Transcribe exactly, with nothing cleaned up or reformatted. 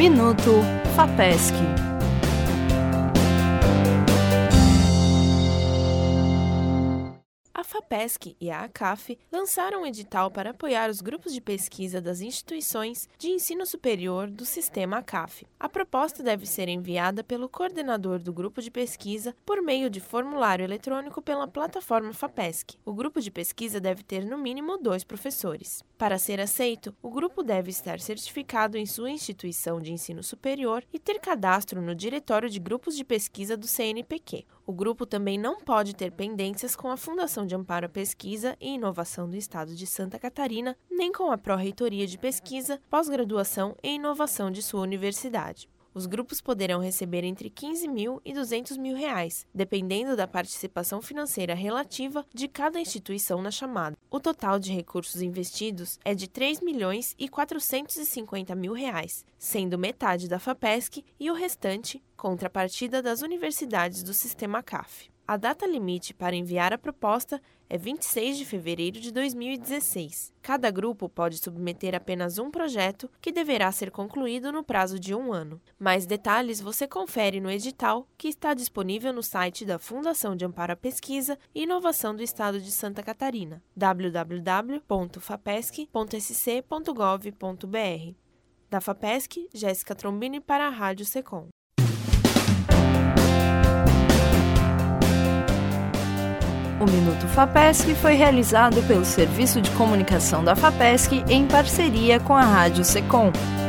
Minuto FAPESC. A FAPESC e a ACAF lançaram um edital para apoiar os grupos de pesquisa das instituições de ensino superior do sistema ACAF. A proposta deve ser enviada pelo coordenador do grupo de pesquisa por meio de formulário eletrônico pela plataforma FAPESC. O grupo de pesquisa deve ter no mínimo dois professores. Para ser aceito, o grupo deve estar certificado em sua instituição de ensino superior e ter cadastro no Diretório de Grupos de Pesquisa do C N Pq. O grupo também não pode ter pendências com a Fundação de Amparo à Pesquisa e Inovação do Estado de Santa Catarina, nem com a Pró-Reitoria de Pesquisa, Pós-Graduação e Inovação de sua universidade. Os grupos poderão receber entre quinze mil e duzentos mil reais, dependendo da participação financeira relativa de cada instituição na chamada. O total de recursos investidos é de três milhões e quatrocentos e cinquenta mil reais, sendo metade da FAPESC e o restante contrapartida das universidades do sistema ACAF. A data limite para enviar a proposta é vinte e seis de fevereiro de dois mil e dezesseis. Cada grupo pode submeter apenas um projeto, que deverá ser concluído no prazo de um ano. Mais detalhes você confere no edital, que está disponível no site da Fundação de Amparo à Pesquisa e Inovação do Estado de Santa Catarina, w w w ponto fapesc ponto s c ponto gov ponto b r. Da FAPESC, Jéssica Trombini para a Rádio Secom. O Minuto FAPESC foi realizado pelo Serviço de Comunicação da FAPESC em parceria com a Rádio Secom.